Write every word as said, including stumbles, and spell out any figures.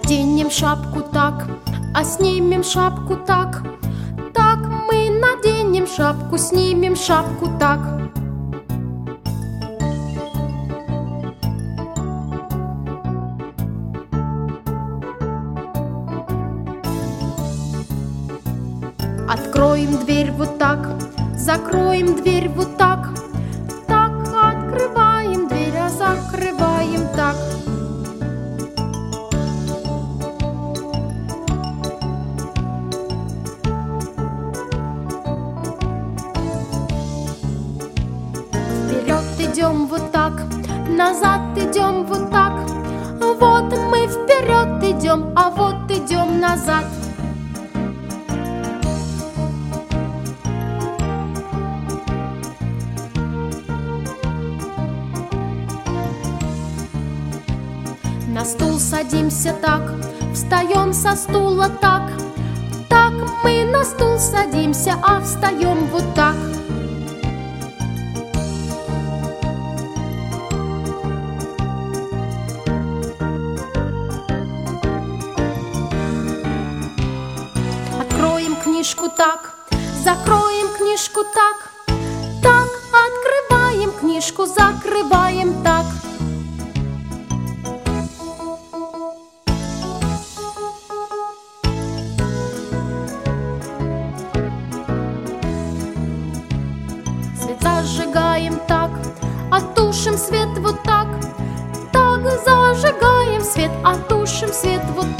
Наденем шапку так, а снимем шапку так. Так мы наденем шапку, снимем шапку так. Откроем дверь вот так, закроем дверь вот так. Так, открываем дверь, а закрываем так. Вперед идем вот так, назад идем вот так. Вот мы вперед идем, а вот идем назад. На стул садимся так, встаем со стула так. Так мы на стул садимся, а встаем вот так. Откроем книжку так, закроем книжку так. Так, открываем книжку, закрываем так. Зажигаем так, а тушим свет вот так. Так, зажигаем свет, а тушим свет вот так.